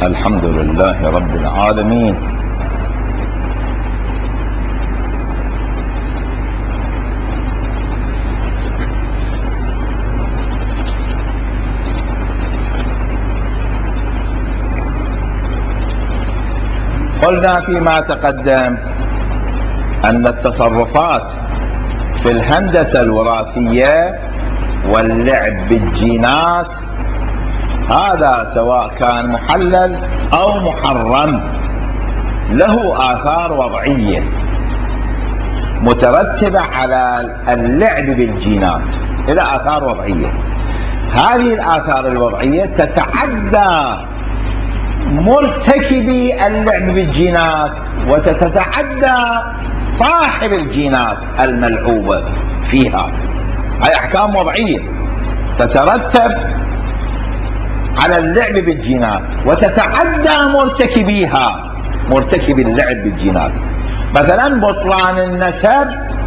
الحمد لله رب العالمين. قلنا فيما تقدم أن التصرفات في الهندسة الوراثية واللعب بالجينات هذا سواء كان محلل أو محرم له آثار وضعية مترتبة على اللعب بالجينات، إلى آثار وضعية. هذه الآثار الوضعية تتعدى مرتكبي اللعب بالجينات وتتعدى صاحب الجينات الملعوبة فيها. هذه أحكام وضعية تترتب على اللعب بالجينات وتتعدى مرتكبيها، مرتكب اللعب بالجينات. مثلا بطلان النسب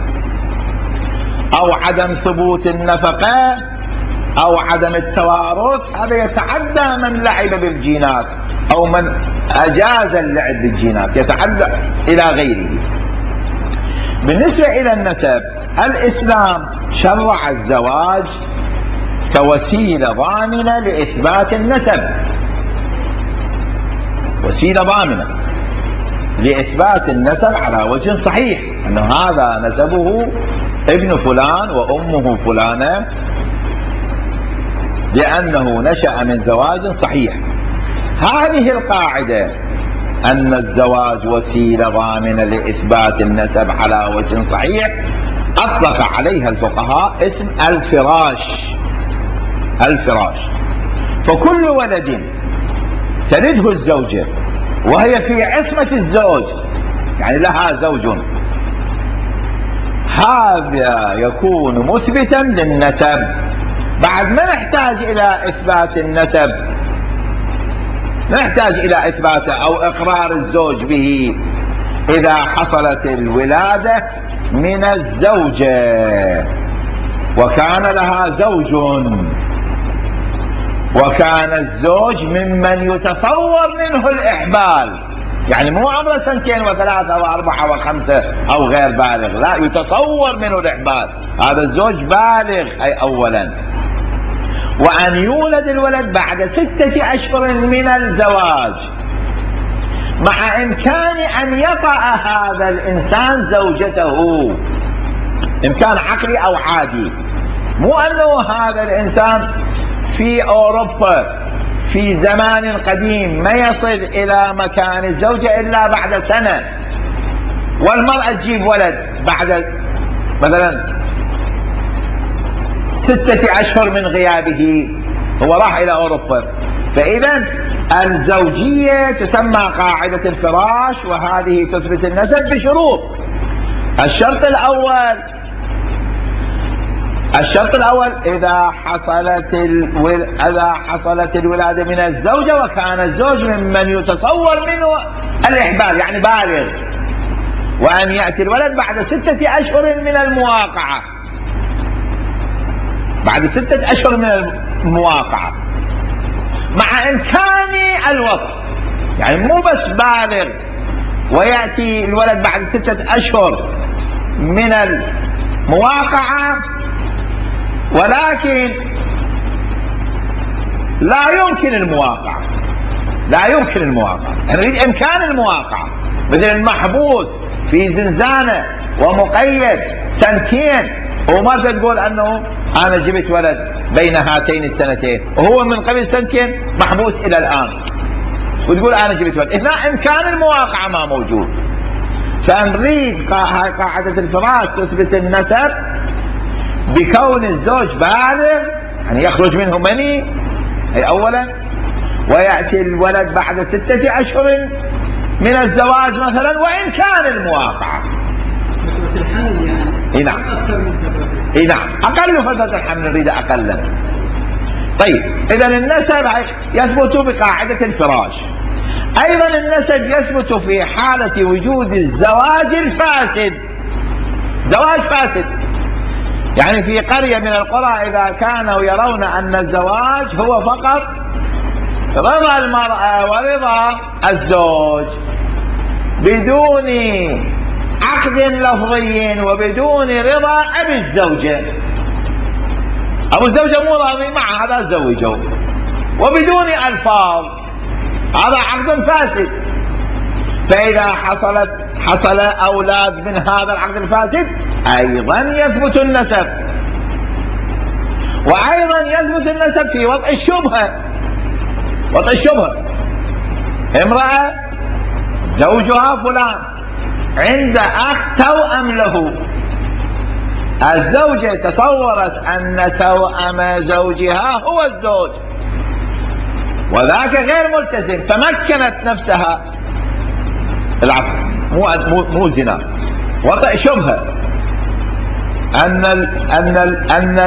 أو عدم ثبوت النفقة أو عدم التوارث، هذا يتعدى من لعب بالجينات أو من أجاز اللعب بالجينات، يتعدى إلى غيره. بالنسبة إلى النسب، الإسلام شرع الزواج كوسيلة ضامنة لإثبات النسب، وسيلة ضامنة لإثبات النسب على وجه صحيح، أنه هذا نسبه ابن فلان وأمه فلانة لأنه نشأ من زواج صحيح. هذه القاعدة أن الزواج وسيلة ضامنة لإثبات النسب على وجه صحيح أطلق عليها الفقهاء اسم الفراش. الفراش. فكل ولد تلده الزوجة وهي في عصمة الزوج، يعني لها زوج، هذا يكون مثبتا للنسب. بعد ما نحتاج إلى إثبات النسب، نحتاج إلى إثباته أو إقرار الزوج به إذا حصلت الولادة من الزوجة وكان لها زوج، وكان الزوج ممن يتصور منه الإحبال، يعني مو عمره 2 و3 و4 و5 أو غير بالغ، لا، يتصور منه الإحبال، هذا الزوج بالغ أي أولا. وأن يولد الولد بعد 6 أشهر من الزواج، مع إمكان أن يطأ هذا الإنسان زوجته، إمكان عقلي أو عادي، مو أنه هذا الإنسان في أوروبا في زمان قديم ما يصل إلى مكان الزوجة إلا بعد سنة، والمرأة تجيب ولد بعد مثلا 6 أشهر من غيابه، هو راح إلى أوروبا. فإذا الزوجية تسمى قاعدة الفراش، وهذه تثبت النسب بشروط. الشرط الأول إذا حصلت الولادة من الزوجة وكان الزوج ممن يتصور منه الإحبال، يعني بالغ، وأن يأتي الولد بعد 6 أشهر من المواقعة، بعد 6 أشهر من المواقعة، مع إمكان الوضع، يعني مو بس بالغ ويأتي الولد بعد 6 أشهر من المواقعة، ولكن لا يمكن المواقعة، لا يمكن المواقعة، نريد إمكان المواقعة، مثل المحبوس في زنزانة ومقيد 2 وما تقول أنه أنا جبت ولد بين هاتين السنتين وهو من قبل 2 محبوس إلى الآن، وتقول أنا جبت ولد. هنا إمكان المواقعة ما موجود. فنريد قاعدة الفراش تثبت النسب بكون الزوج بالغ، يعني يخرج منه مني، أي أولا، ويأتي الولد بعد 6 أشهر من الزواج مثلا، وإن كان المواقعة فترة الحمل يعني نعم، أكثر من فترة نعم، أقل فترة الحمل نريد أقلا. طيب، إذا النسب يثبت بقاعدة الفراش. أيضا النسب يثبت في حالة وجود الزواج الفاسد. زواج فاسد، يعني في قرية من القرى إذا كانوا يرون أن الزواج هو فقط رضا المرأة ورضا الزوج بدون عقد لفظي وبدون رضا أبي الزوجة. أبو الزوجة مو راضي مع هذا زوجه وبدون ألفاظ، هذا عقد فاسد. فإذا حصل أولاد من هذا العقد الفاسد أيضا يثبت النسب، وأيضا يثبت النسب في وضع الشبهة. وضع الشبهة، امرأة زوجها فلان عند أخ توأم له، الزوجة تصورت أن توأم زوجها هو الزوج وذاك غير ملتزم، فمكنت نفسها، العفو مو زنا، وضع شبهة أن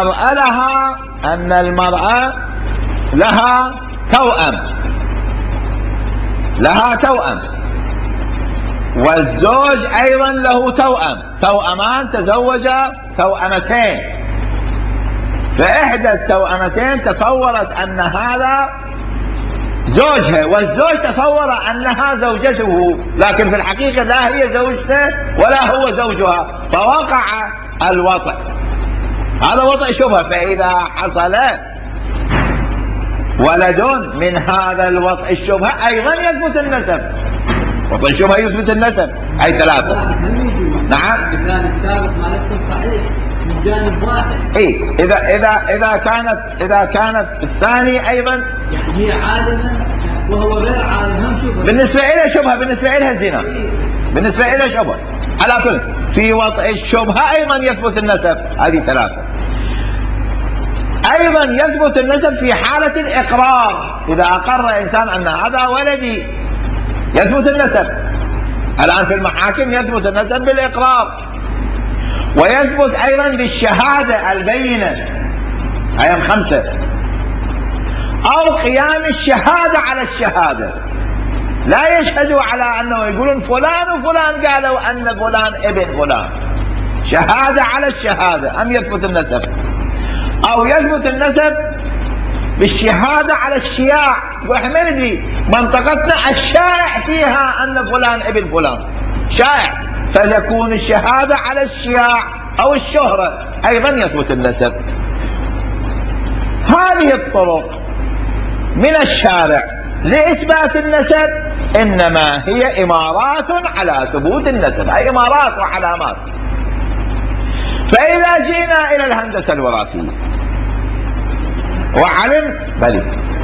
المرأة لها توأم والزوج أيضا له توأمان تزوجا توأمتين، فإحدى التوأمتين تصورت أن هذا زوجها والزوج تصور أنها زوجته، لكن في الحقيقة لا هي زوجته ولا هو زوجها، فوقع الوطء. هذا وطء شبهة. فإذا حصل ولد من هذا الوطء الشبهة أيضا يثبت النسب. وطء الشبهة يثبت النسب، أي ثلاثة. نعم. المثال السابق مالكم صحيح من جانب واحد. إيه، إذا كانت الثاني أيضا يعني هي عالمة وهو غير عالم، هم شبهة. بالنسبة إلى شبهة، بالنسبة إلى زنا، بالنسبة إلى شبهة. على كل في وطء الشبهة أيضا يثبت النسب، هذه ثلاثة. أيضا يثبت النسب في حالة الإقرار، إذا أقر إنسان أن هذا ولدي يثبت النسب. الآن في المحاكم يثبت النسب بالإقرار، ويثبت أيضا بالشهادة البينة، أيام 5، أو قيام الشهادة على الشهادة. لا يشهدوا على أنه يقولون فلان وفلان قالوا أن فلان ابن فلان، شهادة على الشهادة. أم يثبت النسب، أو يثبت النسب بالشهادة على الشياع. واحنا ما ندري منطقتنا الشائع فيها أن فلان ابن فلان، شائع، فتكون الشهادة على الشياع أو الشهرة أيضا يثبت النسب. هذه الطرق من الشارع لإثبات النسب إنما هي إمارات على ثبوت النسب، أي إمارات وعلامات. فإذا جينا إلى الهندسة الوراثية وعلم بلي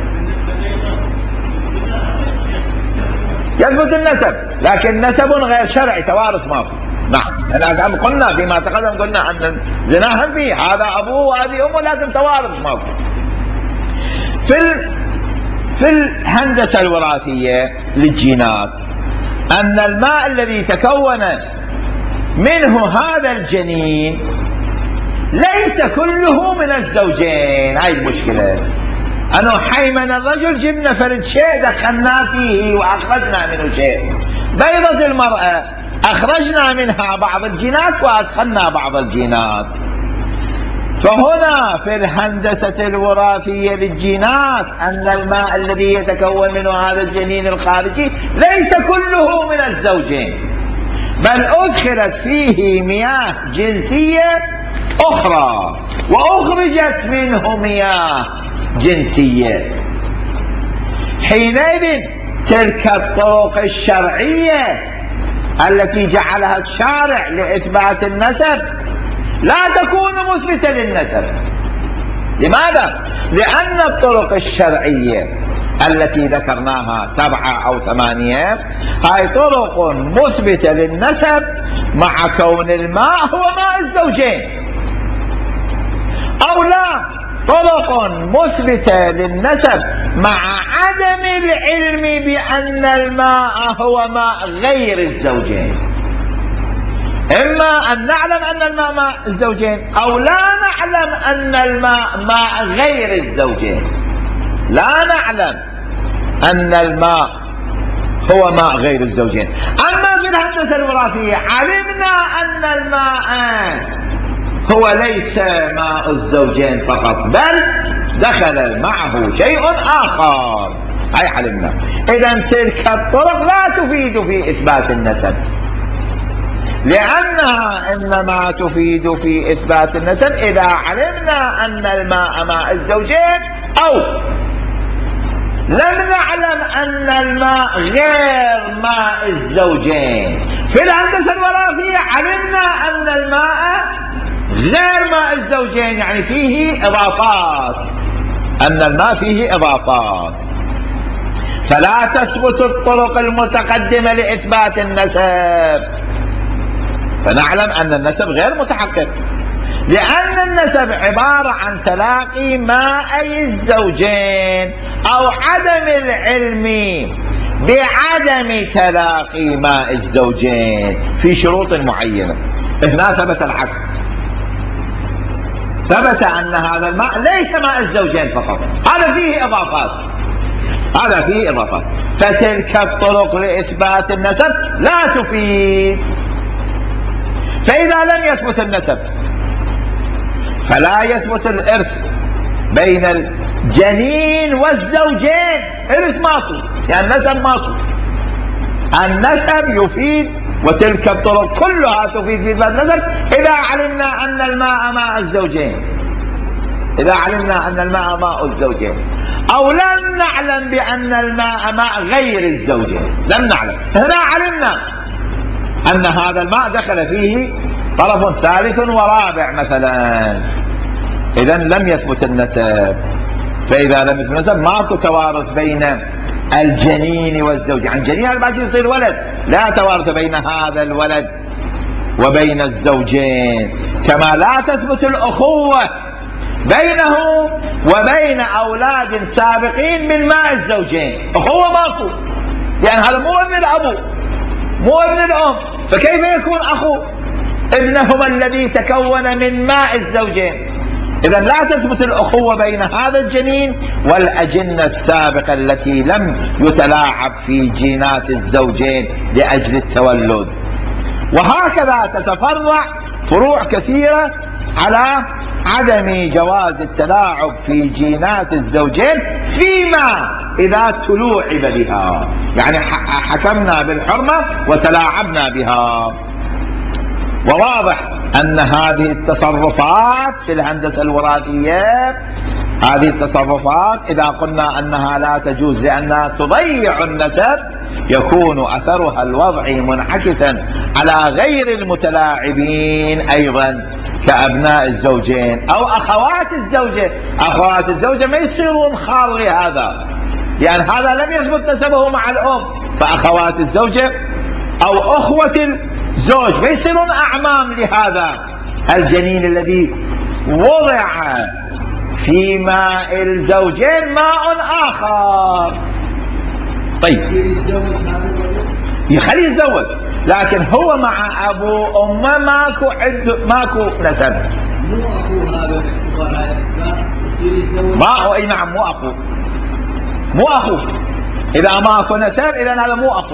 يثبت النسب، لكن نسب غير شرعي، توارث ما في. نعم، الآن قلنا فيما تقدم قلنا أن الزنا هم فيه، هذا أبوه وهذه أمه، لكن توارث ما في. في الهندسة الوراثية للجينات أن الماء الذي تكون منه هذا الجنين ليس كله من الزوجين. هاي المشكلة، أنه حيمن الرجل جبنا فرد شيء دخلنا فيه وأخرجنا منه شيء. بيضة المرأة أخرجنا منها بعض الجينات وأدخلنا بعض الجينات. فهنا في الهندسة الوراثية للجينات أن الماء الذي يتكون منه هذا الجنين الخارجي ليس كله من الزوجين، بل أدخلت فيه مياه جنسية أخرى وأخرجت منه مياه جنسية. حينئذ تلك الطرق الشرعية التي جعلها الشارع لإثبات النسب لا تكون مثبتة للنسب. لماذا؟ لأن الطرق الشرعية التي ذكرناها 7 أو 8 هاي طرق مثبتة للنسب مع كون الماء هو ماء الزوجين، أو لا طرق مثبتة للنسب مع عدم العلم بأن الماء هو ماء غير الزوجين. إما أن نعلم أن الماء ماء الزوجين، أو لا نعلم أن الماء ماء غير الزوجين. لا نعلم أن الماء هو ماء غير الزوجين. أما في الهندسة الوراثية علمنا أن الماء هو ليس ماء الزوجين فقط، بل دخل معه شيء آخر. هاي علمنا. إذا تلك الطرق لا تفيد في إثبات النسب، لأنها إنما تفيد في إثبات النسب إذا علمنا أن الماء ماء الزوجين، أو لم نعلم أن الماء غير ماء الزوجين. في الهندسة الوراثية علمنا أن الماء غير ماء الزوجين، يعني فيه إضافات، أن الماء فيه إضافات، فلا تثبت الطرق المتقدمة لإثبات النسب، فنعلم أن النسب غير متحقق، لأن النسب عبارة عن تلاقي ماء الزوجين أو عدم العلم بعدم تلاقي ماء الزوجين في شروط معينة. هنا ثبت العكس، ثبت أن هذا الماء ليس ماء الزوجين فقط، هذا فيه إضافات، هذا فيه إضافات، فتلك الطرق لإثبات النسب لا تفيد. فإذا لم يثبت النسب فلا يثبت الإرث بين الجنين والزوجين، إرث ماكو، يعني النسب ماكو. النسب يفيد، وتلك الطرق كلها تفيد في إثبات النسب إذا علمنا أن الماء ماء الزوجين، إذا علمنا أن الماء ماء الزوجين، أو لم نعلم بأن الماء ماء غير الزوجين، لم نعلم. هنا علمنا أن هذا الماء دخل فيه طرف ثالث ورابع مثلا، إذا لم يثبت النسب. فإذا لم يثبت النسب ماكو توارث بين الجنين والزوج، يعني الجنين هذا بعد يصير ولد، لا توارث بين هذا الولد وبين الزوجين، كما لا تثبت الأخوة بينه وبين أولاد سابقين من ماء الزوجين، أخوة ماكو، يعني هذا مو ابن الأبو مو ابن الأم، فكيف يكون أخو ابنهما الذي تكون من ماء الزوجين؟ إذا لا تثبت الأخوة بين هذا الجنين والأجنة السابقة التي لم يتلاعب في جينات الزوجين لأجل التولد. وهكذا تتفرع فروع كثيرة على عدم جواز التلاعب في جينات الزوجين فيما إذا تلوعب بها، يعني حكمنا بالحرمة وتلاعبنا بها. وواضح أن هذه التصرفات في الهندسة الوراثية، هذه التصرفات إذا قلنا أنها لا تجوز لأنها تضيع النسب، يكون أثرها الوضعي منعكسا على غير المتلاعبين أيضا كأبناء الزوجين أو أخوات الزوجة. أخوات الزوجة ما يصيرون خال لهذا، يعني هذا لم يثبت نسبه مع الأم، فأخوات الزوجة أو أخوة الزوج ما يصيرون أعمام لهذا الجنين الذي وضع في ماء الزوجين ماء آخر. طيب يخليه يتزوج، لكن هو مع أبو أمه ماكو نسب. مو أخو هذا ما أي نعم مو أخو إذا ماكو نسب، إذا هذا مو أخو.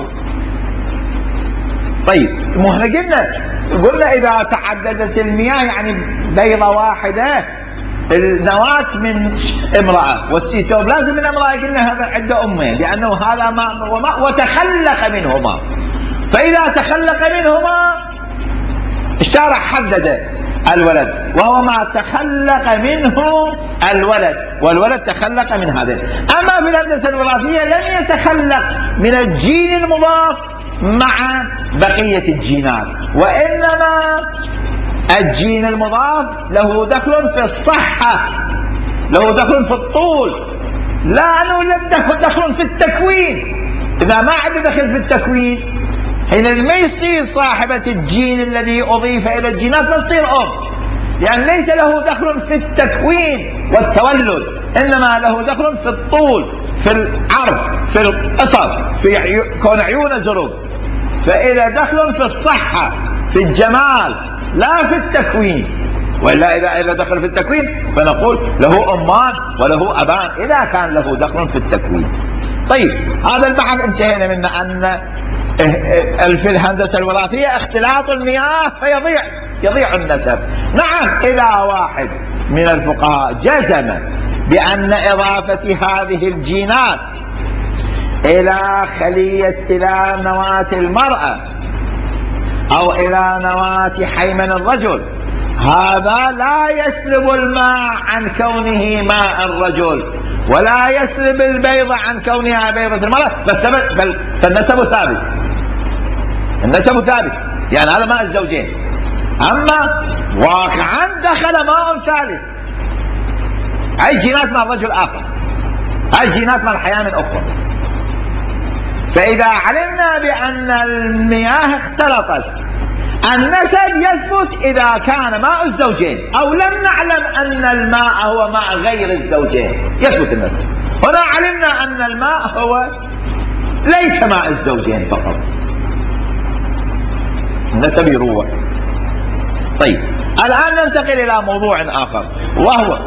طيب مو احنا قلنا إذا تعددت المياه، يعني بيضة واحدة النواة من امرأة والسيتوب لازم من امرأة، قلنا هذا عنده أمين لأنه هذا ماء وماء وتخلق منهما، فإذا تخلق منهما اشترع حدد الولد، وهو ما تخلق منه الولد، والولد تخلق من هذا. أما في الهندسة الوراثية لم يتخلق من الجين المضاف مع بقية الجينات، وإنما الجين المضاف له دخل في الصحة، له دخل في الطول، لا أنه له دخل في التكوين. إذا ما عنده دخل في التكوين حين ما يصير صاحبة الجين الذي أضيف إلى الجينات ما تصير أم، يعني ليس له دخل في التكوين والتولد، إنما له دخل في الطول، في العرض، في القصر، في كون عيونه زرق. فإذا دخل في الصحة، في الجمال، لا في التكوين. وإلا إذا دخل في التكوين فنقول له أمان وله أبان إذا كان له دخل في التكوين. طيب هذا البحث انتهينا منه، أن في الهندسة الوراثية اختلاط المياه فيضيع النسب. نعم إذا واحد من الفقهاء جزم بأن إضافة هذه الجينات إلى نواة المرأة أو إلى نواة حيمن الرجل، هذا لا يسلب الماء عن كونه ماء الرجل، ولا يسلب البيضة عن كونها بيضة المرأة، فالنسب ثابت. النسب ثابت، يعني هذا ماء الزوجين. أما واقعا دخل ماء ثالث، هاي جينات من الرجل آخر، هاي جينات من حياة أخرى. فإذا علمنا بأن المياه اختلطت، النسب يثبت إذا كان ماء الزوجين، أو لم نعلم أن الماء هو ماء غير الزوجين، يثبت النسب. هنا علمنا أن الماء هو ليس ماء الزوجين فقط، النسب يروح. طيب الآن ننتقل إلى موضوع آخر، وهو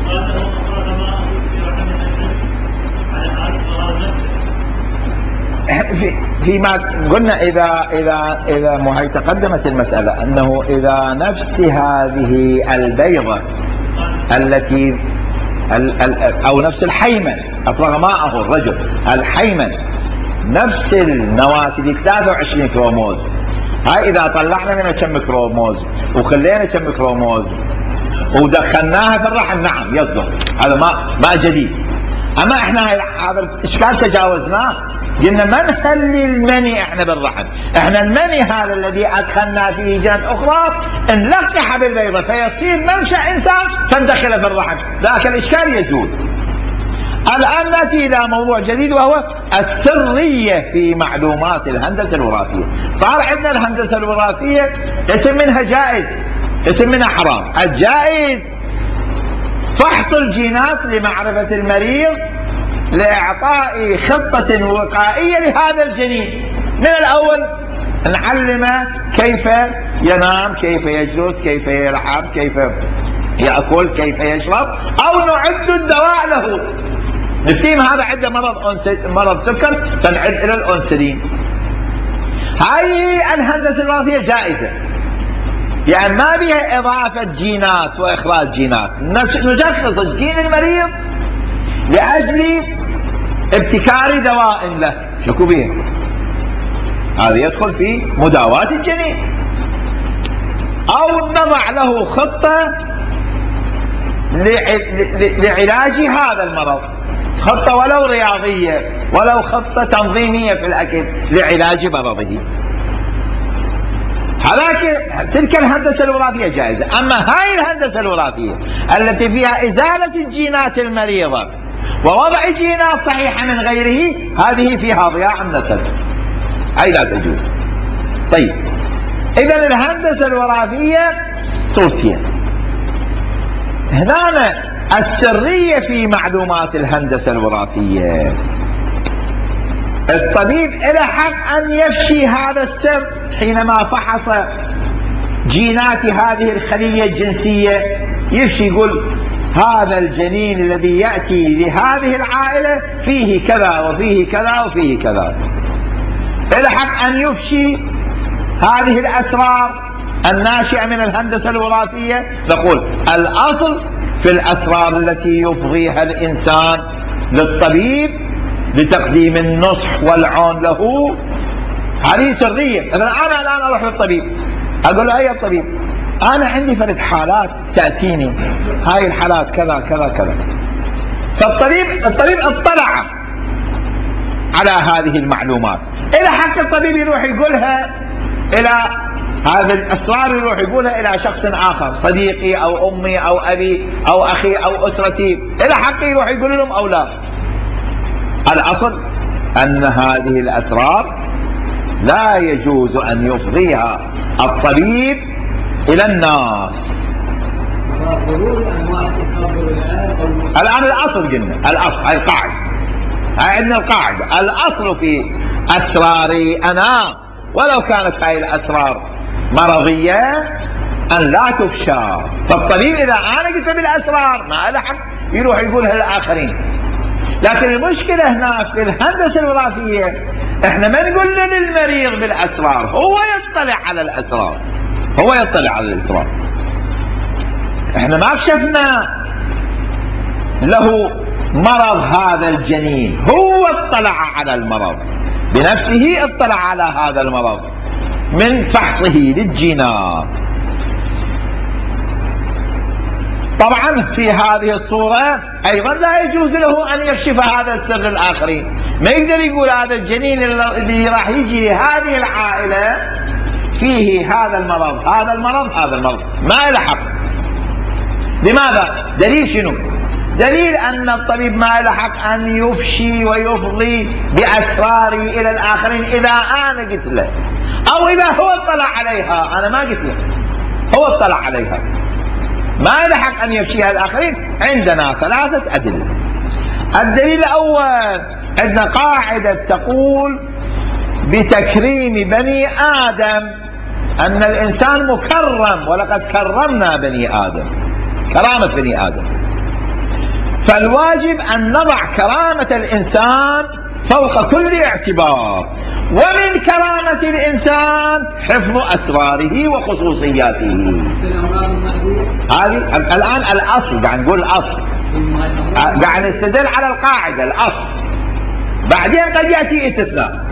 فيما قلنا إذا هي تقدمت المسألة أنه إذا نفس هذه البيضة التي أو نفس الحيمن أفرغ ماءه الرجل، الحيمن نفس النواة دي 23 كروموز، هاي إذا طلعنا منها كم كروموز وخلينا كم كروموز ودخلناها في الرحم، نعم يصدق، هذا ماء جديد. أما إحنا هذا الإشكال تجاوزناه، قلنا ما نخلي المني إحنا بالرحم، إحنا المني هذا الذي أدخلنا فيه جينات أخرى نلقح بالبيضة فيصير منشأ إنسان فندخله في الرحم، ذاك الإشكال يزول. الآن نأتي إلى موضوع جديد، وهو السرية في معلومات الهندسة الوراثية. صار عندنا الهندسة الوراثية قسم منها جائز، قسم منها حرام. الجائز فحص الجينات لمعرفة المريض لإعطاء خطة وقائية لهذا الجنين. من الأول نعلمه كيف ينام، كيف يجلس، كيف يلعب، كيف يأكل، كيف يشرب، أو نعد الدواء له. نفتيم هذا عنده مرض سكر فنعد إلى الأنسولين. هاي الهندسة الوراثية جائزة، يعني ما بها إضافة جينات وإخراج جينات، نشخص الجين المريض لأجل ابتكار دواء له، شكو به؟ هذا يدخل في مداواة الجنين. أو نضع له خطة لعلاج هذا المرض، خطة ولو رياضية، ولو خطة تنظيمية في الأكل لعلاج مرضه. تلك الهندسة الوراثية جائزة. أما هاي الهندسة الوراثية التي فيها إزالة الجينات المريضة ووضع جينات صحيحة من غيره، هذه فيها ضياع النسب، هاي لا تجوز. طيب إذن الهندسة الوراثية صورتين. هنا السرية في معلومات الهندسة الوراثية، الطبيب له حق أن يفشي هذا السر حينما فحص جينات هذه الخلية الجنسية، يفشي يقول هذا الجنين الذي يأتي لهذه العائلة فيه كذا وفيه كذا وفيه كذا. له حق أن يفشي هذه الأسرار الناشئة من الهندسة الوراثية. نقول الأصل في الأسرار التي يفضيها الإنسان للطبيب لتقديم النصح والعون له، هذه سرية. مثلا أنا الآن أروح للطبيب أقول له: أي الطبيب، أنا عندي فرد حالات تأتيني، هاي الحالات كذا كذا كذا. فالطبيب اطلع على هذه المعلومات، إلى حق الطبيب يروح يقولها إلى هذه الأسرار، يروح يقولها إلى شخص آخر، صديقي أو أمي أو أبي أو أخي أو أسرتي، إلى حق يروح يقول لهم أو لا. الأصل أن هذه الأسرار لا يجوز أن يفضيها الطبيب إلى الناس. الآن الأصل قلنا، الأصل هاي القاعدة، هاي عندنا القاعدة، الأصل في أسراري أنا ولو كانت هاي الأسرار مرضية أن لا تفشى. فالطبيب إذا أنا قلت بالأسرار ما له حق يروح يقولها للآخرين. لكن المشكلة هنا في الهندسة الوراثية احنا ما نقول للمريض بالأسرار، هو يطلع على الأسرار، هو يطلع على الأسرار. احنا ما كشفنا له مرض هذا الجنين، هو اطلع على المرض بنفسه، اطلع على هذا المرض من فحصه للجينات. طبعا في هذه الصورة أيضا لا يجوز له أن يكشف هذا السر للآخرين. ما يقدر يقول هذا الجنين اللي راح يجي لهذه العائلة فيه هذا المرض هذا المرض هذا المرض، ما له حق. لماذا؟ دليل شنو؟ دليل أن الطبيب ما له حق أن يفشي ويفضي بأسراري إلى الآخرين إذا أنا قلت له، أو إذا هو اطلع عليها. أنا ما قلت له، هو اطلع عليها، ما له حق أن يفشيها الآخرين. عندنا 3 أدلة. الدليل الأول، عندنا قاعدة تقول بتكريم بني آدم أن الإنسان مكرم، ولقد كرمنا بني آدم، كرامة بني آدم. فالواجب أن نضع كرامة الإنسان فوق كل اعتبار، ومن كرامة الإنسان حفظ أسراره وخصوصياته. هذه الآن الأصل، قاعد نقول الأصل، قاعد نستدل على القاعدة الأصل، بعدين قد يأتي استثناء.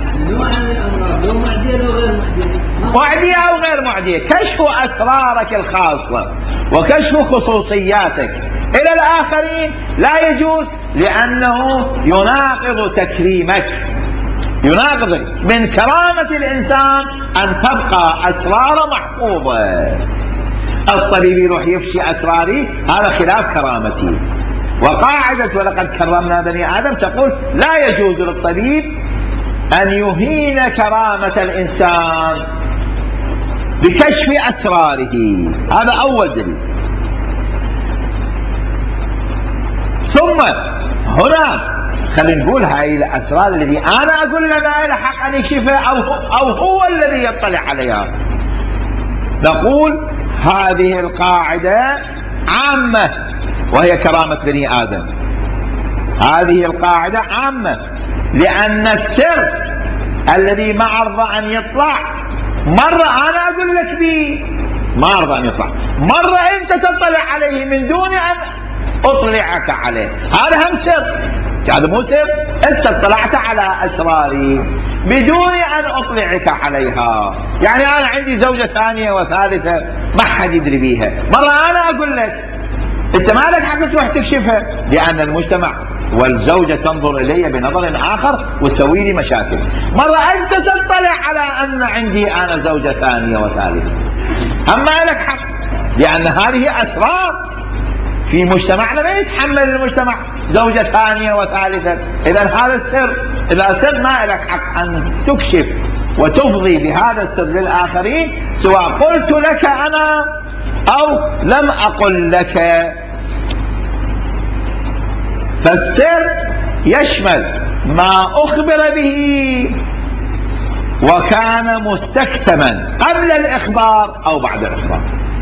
معدية أو غير معدية، كشف أسرارك الخاصة وكشف خصوصياتك إلى الآخرين لا يجوز، لأنه يناقض تكريمك، يناقض. من كرامة الإنسان أن تبقى أسرار محفوظة. الطبيب يروح يفشي أسراري، هذا خلاف كرامتي. وقاعدة ولقد كرمنا بني آدم تقول لا يجوز للطبيب أن يهين كرامة الإنسان بكشف أسراره. هذا أول دليل. ثم هنا خلينا نقول هاي الأسرار الذي أنا أقول له ما له حق أن يكشفها أو هو الذي يطلع عليها، نقول هذه القاعدة عامة وهي كرامة بني آدم. هذه القاعدة عامة، لأن السر الذي ما أرضى أن يطلع، مرة أنا أقول لك به ما أرضى أن يطلع، مرة أنت تطلع عليه من دون أن أطلعك عليه، هذا هم سر. هذا مو سر، أنت اطلعت على أسراري بدون أن أطلعك عليها. يعني أنا عندي زوجة ثانية وثالثة ما حد يدري بيها، مرة أنا أقول لك أنت ما لك حق تروح تكشفها، لأن المجتمع والزوجة تنظر إلي بنظر آخر وتسوي لي مشاكل. مرة أنت تطلع على أن عندي أنا زوجة ثانية وثالثة، أما لك حق، لأن هذه أسرار في مجتمعنا ما يتحمل المجتمع زوجة ثانية وثالثة. إذا هذا السر، إذا سر ما لك حق أن تكشف وتفضي بهذا السر للآخرين، سواء قلت لك أنا أو لم أقل لك. فالسر يشمل ما أخبر به وكان مستكتما قبل الإخبار أو بعد الإخبار،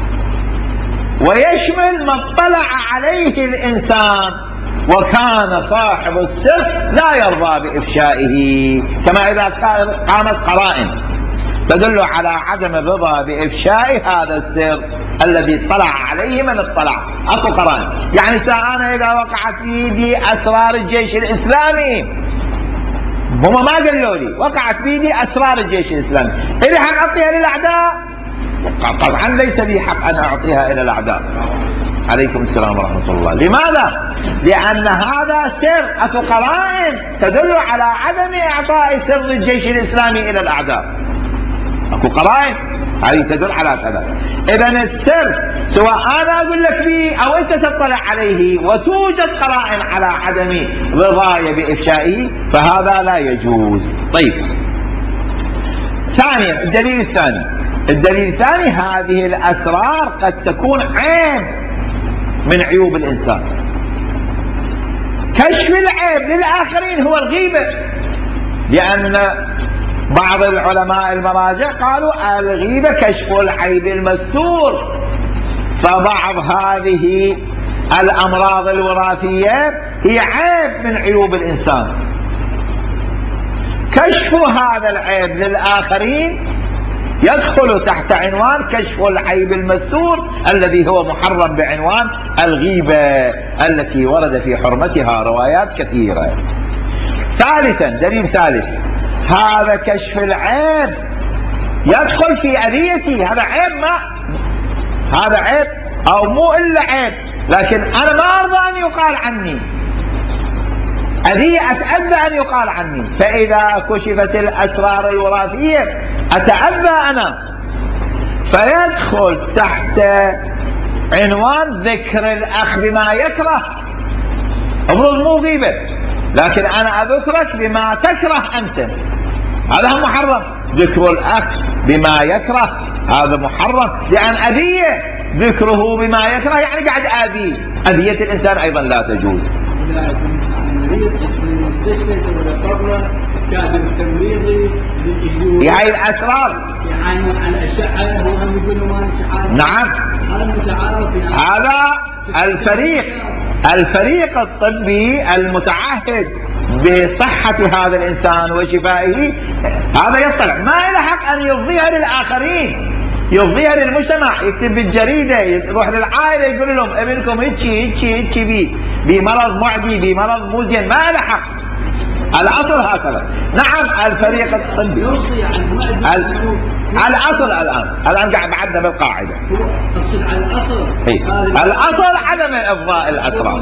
ويشمل ما اطلع عليه الإنسان وكان صاحب السر لا يرضى بإفشائه، كما إذا قامت قرائن تدل على عدم الرضا بإفشاء هذا السر الذي اطلع عليه من اطلع. أكو قرائن، يعني أنا إذا وقعت في يدي أسرار الجيش الإسلامي، هم ما قالوا لي، وقعت بيدي أسرار الجيش الإسلامي، إذا حق أعطيها للأعداء؟ طبعا ليس لي حق أن أعطيها إلى الأعداء. عليكم السلام ورحمة الله. لماذا؟ لأن هذا سر، أكو قرائن تدل على عدم إعطاء سر الجيش الإسلامي إلى الأعداء، أكو قرائن هذه تدل على كذا. إذا السر سواء أنا أقول لك به أو أنت تطلع عليه وتوجد قرائن على عدم رضاي بإفشائه، فهذا لا يجوز. طيب، ثانيا الدليل الثاني، الدليل الثاني هذه الأسرار قد تكون عيب من عيوب الإنسان. كشف العيب للآخرين هو الغيبة، لأن بعض العلماء المراجع قالوا الغيبة كشف العيب المستور. فبعض هذه الأمراض الوراثية هي عيب من عيوب الإنسان، كشف هذا العيب للآخرين يدخل تحت عنوان كشف العيب المستور الذي هو محرم بعنوان الغيبة التي ورد في حرمتها روايات كثيرة. ثالثا، دليل ثالث، هذا كشف العيب يدخل في أذيتي. هذا عيب، هذا عيب أو مو إلا عيب، لكن أنا ما أرضى أن يقال عني، أذية، أتأذى أن يقال عني. فإذا كشفت الأسرار الوراثية أتأذى أنا، فيدخل تحت عنوان ذكر الأخ بما يكره. أفرض مو غيبة، لكن أنا أذكرك بما تكره أنت، هذا محرم. ذكر الأخ بما يكره هذا محرم، لأن أذية، ذكره بما يكره يعني قاعد آذيه. أذية الإنسان أيضا لا تجوز. هاي الأسرار نعم، هذا الفريق الطبي المتعهد بصحة هذا الإنسان وشفائه، هذا يطلع، ما له حق أن يفضيها للآخرين، يفضيها للمجتمع، يكتب بالجريدة، يروح للعائلة يقول لهم ابنكم هيك بمرض معدي، بمرض مو زين، ما له حق. الأصل هكذا. نعم، الفريق الطبي الأصل الآن قاعد بعدنا بالقاعدة. الأصل عدم إفضاء الأسرار.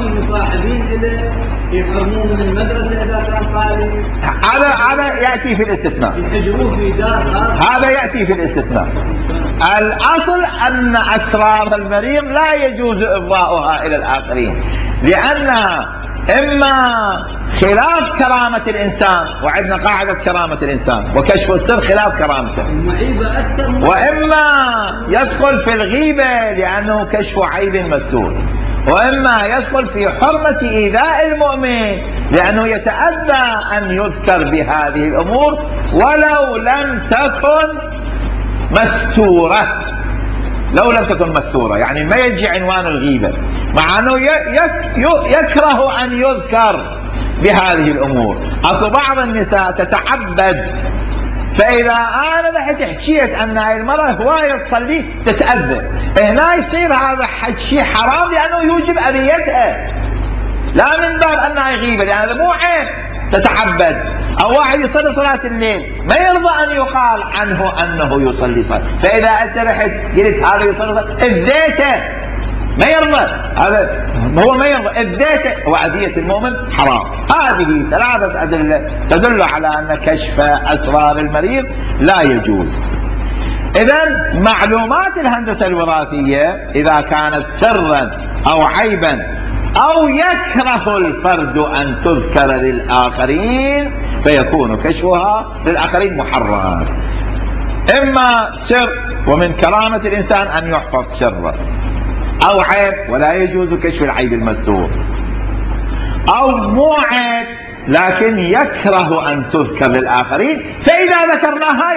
يحرمون من المدرسة إذا كان طالب. هذا يأتي في الاستثناء. هذا يأتي في الاستثناء. الأصل أن أسرار المريض لا يجوز إفضاؤها إلى الآخرين، لأنها إما خلاف كرامة الإنسان، وعندنا قاعدة كرامة الإنسان وكشف السر خلاف كرامته، وإما يدخل في الغيبة لأنه كشف عيب مستور، وإما يدخل في حرمة إيذاء المؤمن لأنه يتأذى أن يذكر بهذه الأمور ولو لم تكن مستورة. لو لم تكن مستورة يعني ما يجي عنوان الغيبة، مع أنه يكره أن يذكر بهذه الأمور. أكو بعض النساء تتعبد، فإذا أنا حكيت أن هاي المرأة هواية تصلي تتأذى، هنا يصير هذا شيء حرام لأنه يوجب أذيتها، لا من باب أنها غيبة، لأن هذا مو عيب تتعبد. أو واحد يصلي صلاة الليل ما يرضى أن يقال عنه أنه يصلي صلاة، فإذا أنت رحت قلت هذا يصلي صلاة إذيته، ما يرضى، هذا هو ما يرضى، إذيته وأذية المؤمن حرام. هذه ثلاثة أدلة تدل على أن كشف أسرار المريض لا يجوز. إذن معلومات الهندسة الوراثية إذا كانت سرا أو عيبا أو يكره الفرد أن تذكر للآخرين فيكون كشفها للآخرين محرم. إما سر، ومن كرامة الإنسان أن يحفظ سره، أو عيب ولا يجوز كشف العيب المستور، أو مو عيب لكن يكره أن تذكر للآخرين، فإذا ذكرناها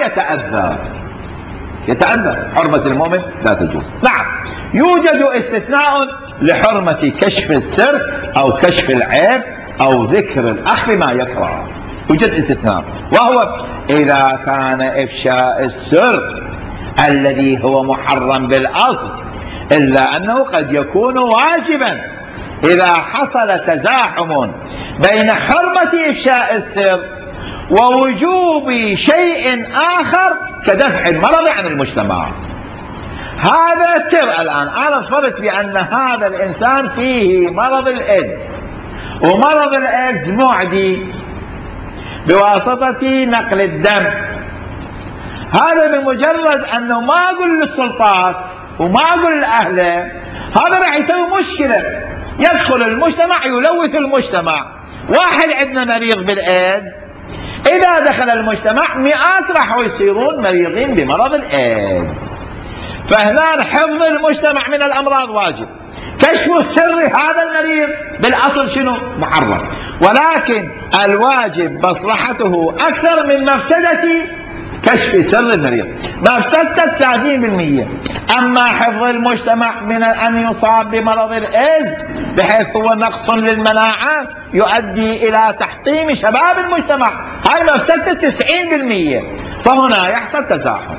يتأذى، حرمة المؤمن لا تجوز. نعم، يوجد استثناء لحرمة كشف السر أو كشف العيب أو ذكر الأخ بما يكره، يوجد استثناء، وهو إذا كان إفشاء السر الذي هو محرم بالأصل إلا أنه قد يكون واجبا إذا حصل تزاحم بين حرمة إفشاء السر ووجوب شيء آخر كدفع المرض عن المجتمع. هذا سر. الآن أنا فرضت بأن هذا الإنسان فيه مرض الإيدز، ومرض الإيدز معدي بواسطة نقل الدم. هذا بمجرد أنه ما أقول للسلطات وما أقول لأهله، هذا راح يسوي مشكلة، يدخل المجتمع يلوث المجتمع. واحد عندنا مريض بالإيدز، إذا دخل المجتمع مئات راح يصيرون مريضين بمرض الإيدز، فهنا حفظ المجتمع من الأمراض واجب. كشف سر هذا المريض بالأصل شنو؟ محرم، ولكن الواجب مصلحته أكثر من مفسدة كشف سر المريض مفسدته 30%. أما حفظ المجتمع من أن يصاب بمرض الإيدز بحيث هو نقص للمناعة يؤدي إلى تحطيم شباب المجتمع، هاي مفسدته 90%. فهنا يحصل تزاحم.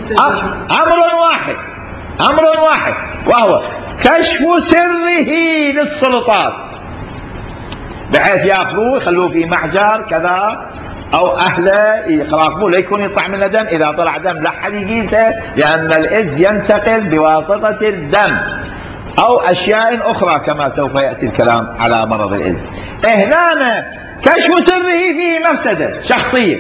أمر واحد وهو كشف سره للسلطات بحيث ياخذوه يخلوه في محجر كذا، او اهله يراقبوه لا يكون يطلع منه دم، اذا طلع دم لا حد يقيسه لان الايدز ينتقل بواسطه الدم، او اشياء اخرى كما سوف ياتي الكلام على مرض الايدز. هنا كشف سره فيه مفسده شخصيه،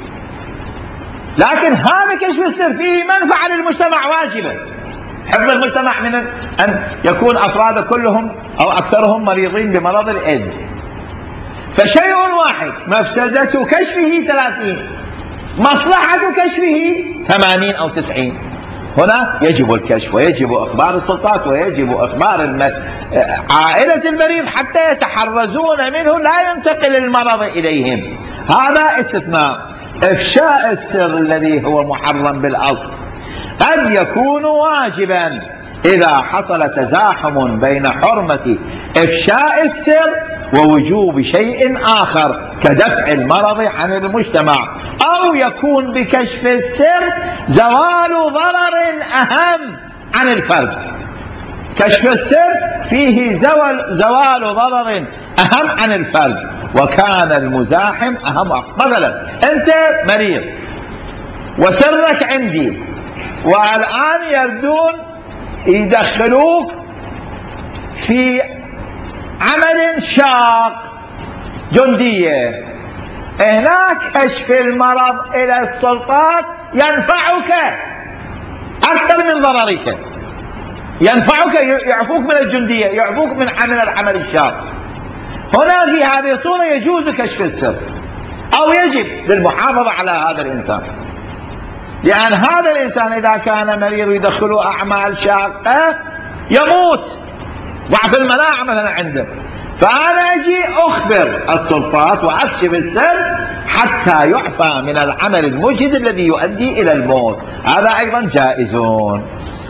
لكن هذا كشف السر فيه منفعه للمجتمع واجبه. حفظ المجتمع من ان يكون افراده كلهم او اكثرهم مريضين بمرض الايدز، فشيء واحد مفسدة كشفه 30، مصلحة كشفه 80 أو 90. هنا يجب الكشف ويجب إخبار السلطات ويجب إخبار عائلة المريض حتى يتحرزون منه لا ينتقل المرض إليهم. هذا استثناء. إفشاء السر الذي هو محرم بالأصل قد يكون واجبا إذا حصل تزاحم بين حرمة إفشاء السر ووجوب شيء آخر كدفع المرض عن المجتمع، أو يكون بكشف السر زوال ضرر أهم عن الفرد. كشف السر فيه زوال ضرر أهم عن الفرد، وكان المزاحم أهم. مثلا أنت مريض وسرك عندي، والآن يردون يدخلوك في عمل شاق جندية، هناك كشف المرض إلى السلطات ينفعك أكثر من ضررك، ينفعك، يعفوك من الجندية، يعفوك من العمل الشاق. هنا في هذه الصورة يجوز كشف السر أو يجب للمحافظة على هذا الإنسان، لأن هذا الإنسان إذا كان مريض يدخله أعمال شاقة يموت، ضعف المناعة مثلا عنده، فأنا أجي أخبر السلطات وأكشف السر حتى يعفى من العمل المجهد الذي يؤدي إلى الموت، هذا أيضا جائزون.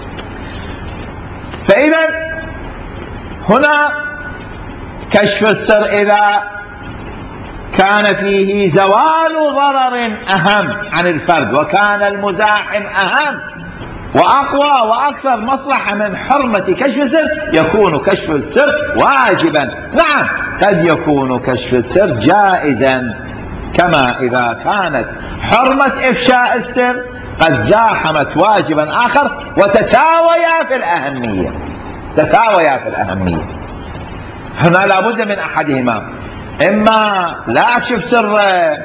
فإذا هنا كشف السر إذا كان فيه زوال ضرر أهم عن الفرد، وكان المزاحم أهم وأقوى وأكثر مصلحة من حرمة كشف السر، يكون كشف السر واجبا. نعم قد يكون كشف السر جائزا، كما إذا كانت حرمة إفشاء السر قد زاحمت واجبا آخر وتساويا في الأهمية، تساويا في الأهمية. هنا لابد من أحدهما، إما لا أكشف سر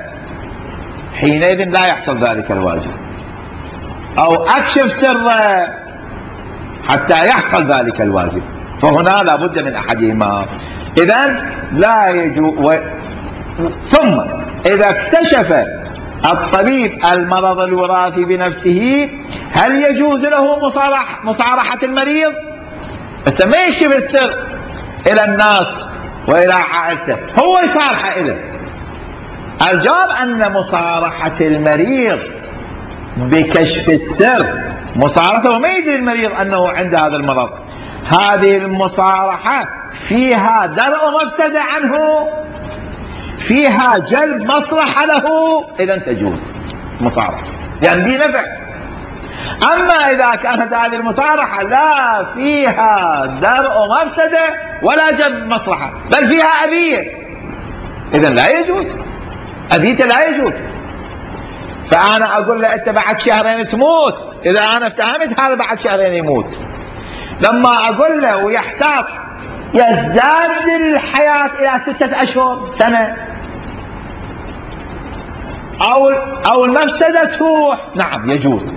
حينئذ لا يحصل ذلك الواجب، أو أكشف سر حتى يحصل ذلك الواجب، فهنا لابد من أحدهما. إذن لا يجوز. ثم إذا اكتشف الطبيب المرض الوراثي بنفسه هل يجوز له مصارحة المريض؟ بس ما يكشف السر إلى الناس وإلى عائلته، هو يصارحه إذا. الجواب أن مصارحة المريض بكشف السر مصارحته وما يدري المريض أنه عنده هذا المرض، هذه المصارحة فيها درء مفسدة عنه، فيها جلب مصلحة له، إذا تجوز مصارحة لأن يعني بنفع. أما إذا كانت هذه المصارحة لا فيها درء مفسدة ولا جلب مصلحة بل فيها أذية، إذا لا يجوز، أذيته لا يجوز. فأنا أقول له أنت بعد شهرين تموت، إذا أنا افتهمت هذا بعد شهرين يموت، لما أقول له ويحتاط يزداد الحياة إلى 6 أشهر سنة أو المفسدة تروح، نعم يجوز.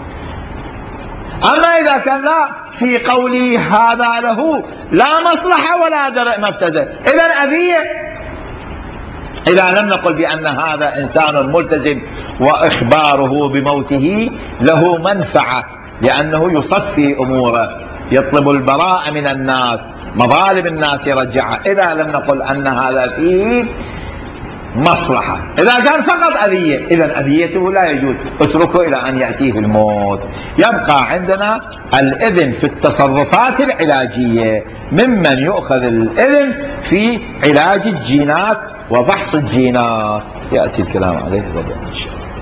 أما إذا كان لا في قولي هذا له لا مصلحة ولا درء مفسدة، إذا أذية. إذا لم نقل بأن هذا إنسان ملتزم وإخباره بموته له منفعة لأنه يصفي أموره، يطلب البراءة من الناس، مظالم الناس يرجعها، إذا لم نقل أن هذا فيه مصلحة. إذا كان فقط أذية إذا أذيته لا يجوز، اتركه إلى أن يأتيه الموت. يبقى عندنا الإذن في التصرفات العلاجية، ممن يؤخذ الإذن في علاج الجينات وفحص الجينات، يأتي الكلام عليه غدا إن شاء الله.